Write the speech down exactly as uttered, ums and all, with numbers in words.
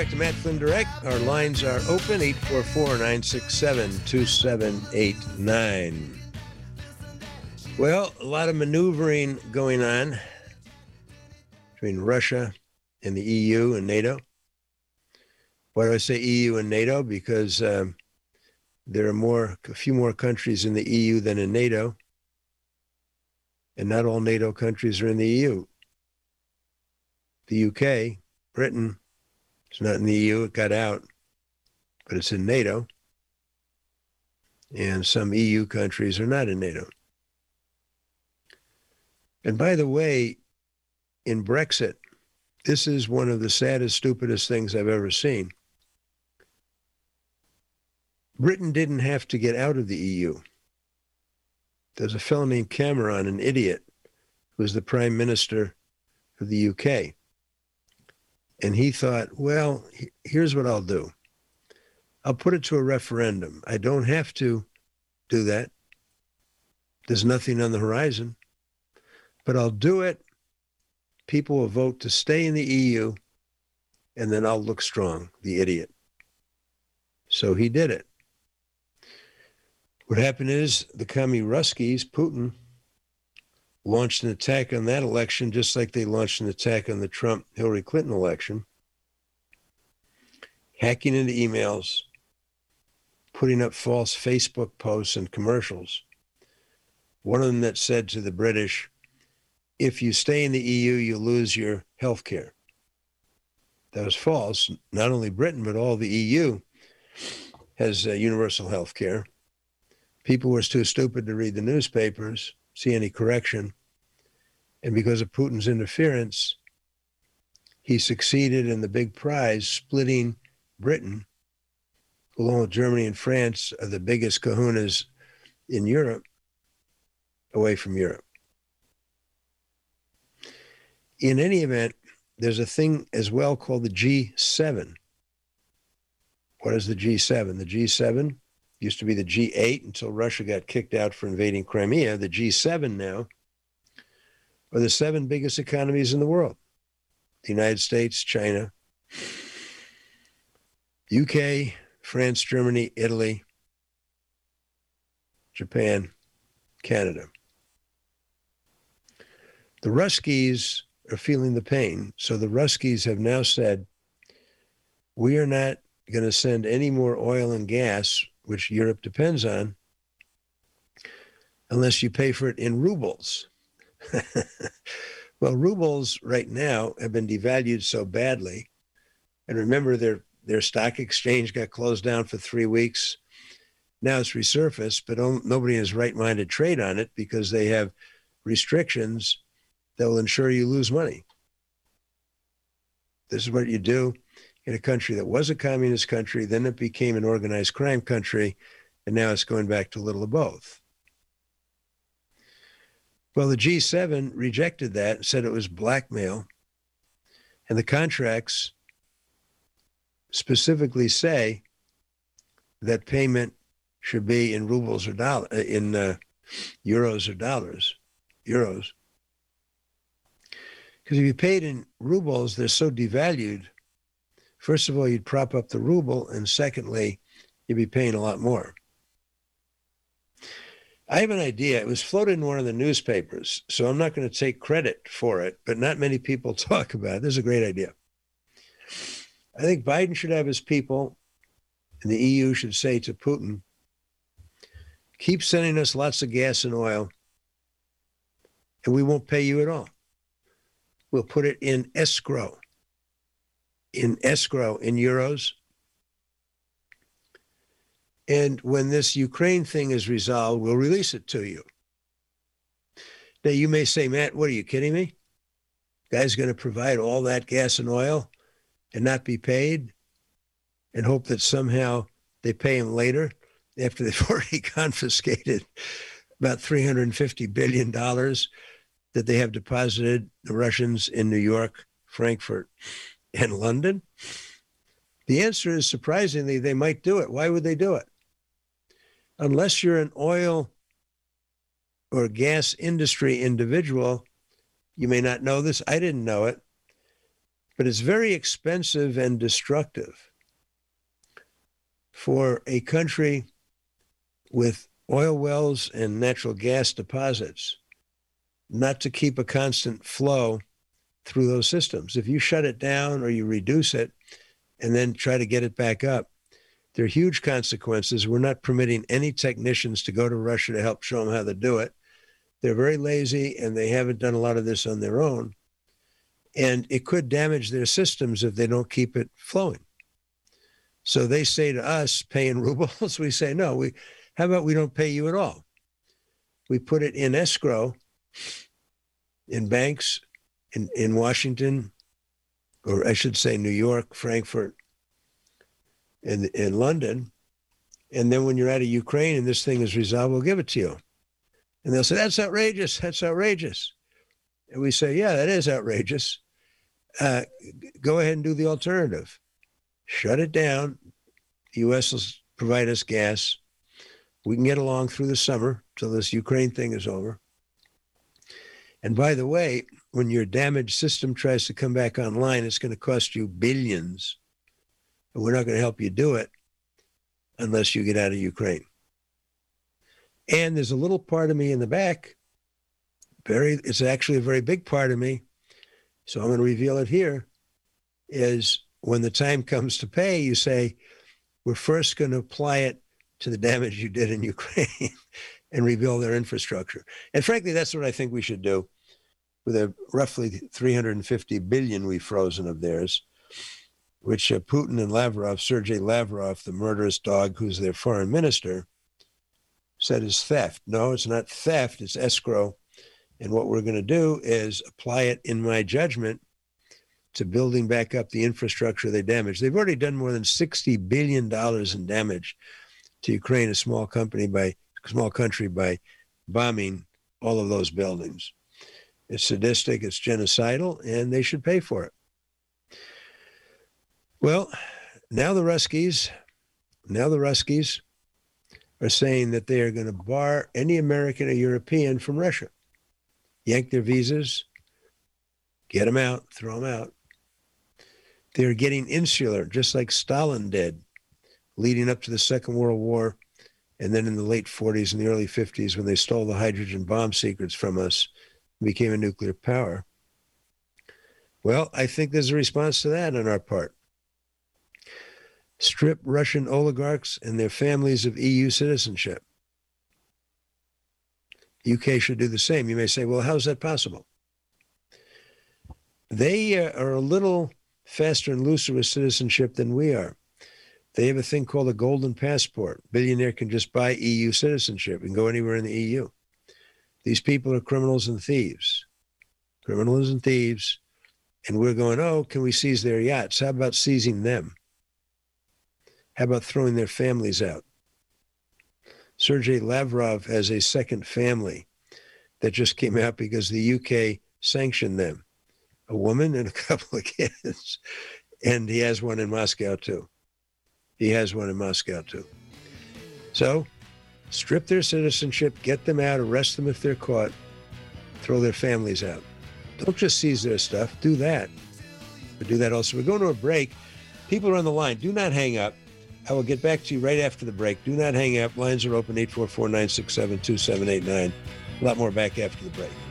to Matt Flynn Direct. Our lines are open, eight four four, nine six seven, two seven eight nine. Well, a lot of maneuvering going on between Russia and the E U and NATO. Why do I say E U and NATO? Because um, there are more, a few more countries in the E U than in NATO, and not all NATO countries are in the E U. The U K, Britain, it's not in the E U, it got out, but it's in NATO. And some E U countries are not in NATO. And by the way, in Brexit, this is one of the saddest, stupidest things I've ever seen. Britain didn't have to get out of the E U. There's a fellow named Cameron, an idiot, who was the prime minister of the U K. And he thought, well, here's what I'll do. I'll put it to a referendum. I don't have to do that. There's nothing on the horizon. But I'll do it. People will vote to stay in the E U, and then I'll look strong, the idiot. So he did it. What happened is the commie Ruskies, Putin, launched an attack on that election just like they launched an attack on the Trump-Hillary Clinton election, hacking into emails, putting up false Facebook posts and commercials. One of them that said to the British, if you stay in the E U, you lose your health care. That was false. Not only Britain, but all the E U has uh, universal health care. People were too stupid to read the newspapers, see any correction. And because of Putin's interference, he succeeded in the big prize, splitting Britain, who along with Germany and France are the biggest kahunas in Europe, away from Europe. In any event, there's a thing as well called the G seven. What is the G seven? The G seven used to be the G eight until Russia got kicked out for invading Crimea. The G seven now are the seven biggest economies in the world. The United States, China, U K, France, Germany, Italy, Japan, Canada. The Ruskies are feeling the pain. So the Ruskies have now said, we are not going to send any more oil and gas, which Europe depends on, unless you pay for it in rubles. Well, rubles right now have been devalued so badly. And remember, their, their stock exchange got closed down for three weeks. Now it's resurfaced, but nobody in his right mind to trade on it because they have restrictions that will ensure you lose money. This is what you do in a country that was a communist country, then it became an organized crime country, and now it's going back to a little of both. Well, the G seven rejected that and said it was blackmail, and the contracts specifically say that payment should be in rubles or dollar, in uh, euros or dollars, euros. Because if you paid in rubles, they're so devalued. First of all, you'd prop up the ruble, and secondly, you'd be paying a lot more. I have an idea. It was floated in one of the newspapers, so I'm not going to take credit for it, but not many people talk about it. This is a great idea. I think Biden should have his people, and the E U should say to Putin, keep sending us lots of gas and oil, and we won't pay you at all. We'll put it in escrow, in escrow in euros. And when this Ukraine thing is resolved, we'll release it to you. Now, you may say, Matt, what are you kidding me? Guy's going to provide all that gas and oil and not be paid and hope that somehow they pay him later after they've already confiscated about three hundred fifty billion dollars that they have deposited, the Russians, in New York, Frankfurt, and London? The answer is, surprisingly, they might do it. Why would they do it? Unless you're an oil or gas industry individual, you may not know this. I didn't know it. But it's very expensive and destructive for a country with oil wells and natural gas deposits not to keep a constant flow through those systems. If you shut it down or you reduce it and then try to get it back up, there are huge consequences. We're not permitting any technicians to go to Russia to help show them how to do it. They're very lazy and they haven't done a lot of this on their own. And it could damage their systems if they don't keep it flowing. So they say to us, pay in rubles. We say, no, we, how about we don't pay you at all? We put it in escrow in banks in, in Washington, or I should say New York, Frankfurt, and in London. And then when you're out of Ukraine and this thing is resolved, we'll give it to you. And they'll say, that's outrageous. That's outrageous. And we say, yeah, that is outrageous. Uh, go ahead and do the alternative. Shut it down. The U S will provide us gas. We can get along through the summer till this Ukraine thing is over. And by the way, when your damaged system tries to come back online, it's going to cost you billions. And we're not going to help you do it unless you get out of Ukraine. And there's a little part of me in the back. Very, it's actually a very big part of me. So I'm going to reveal it here. Is when the time comes to pay, you say, we're first going to apply it to the damage you did in Ukraine and rebuild their infrastructure. And frankly, that's what I think we should do with a roughly three hundred fifty billion we've frozen of theirs, which uh, Putin and Lavrov, Sergei Lavrov, the murderous dog who's their foreign minister, said is theft. No, it's not theft, it's escrow. And what we're going to do is apply it, in my judgment, to building back up the infrastructure they damaged. They've already done more than sixty billion dollars in damage to Ukraine, a small company by small country, by bombing all of those buildings. It's sadistic, it's genocidal, and they should pay for it. Well, now the Ruskies, now the Ruskies are saying that they are going to bar any American or European from Russia. Yank their visas, get them out, throw them out. They're getting insular, just like Stalin did, leading up to the Second World War, and then in the late forties and the early fifties, when they stole the hydrogen bomb secrets from us and became a nuclear power. Well, I think there's a response to that on our part. Strip Russian oligarchs and their families of E U citizenship. U K should do the same. You may say, well, how is that possible? They uh, are a little faster and looser with citizenship than we are. They have a thing called a golden passport. Billionaire can just buy E U citizenship and go anywhere in the E U. These people are criminals and thieves. Criminals and thieves. And we're going, oh, can we seize their yachts? How about seizing them? How about throwing their families out? Sergei Lavrov has a second family that just came out because the U K sanctioned them. A woman and a couple of kids. And he has one in Moscow, too. He has one in Moscow, too. So, strip their citizenship, get them out, arrest them if they're caught, throw their families out. Don't just seize their stuff. Do that. But do that also. We're going to a break. People are on the line. Do not hang up. I will get back to you right after the break. Do not hang up. Lines are open, eight four four, nine six seven, two seven eight nine. A lot more back after the break.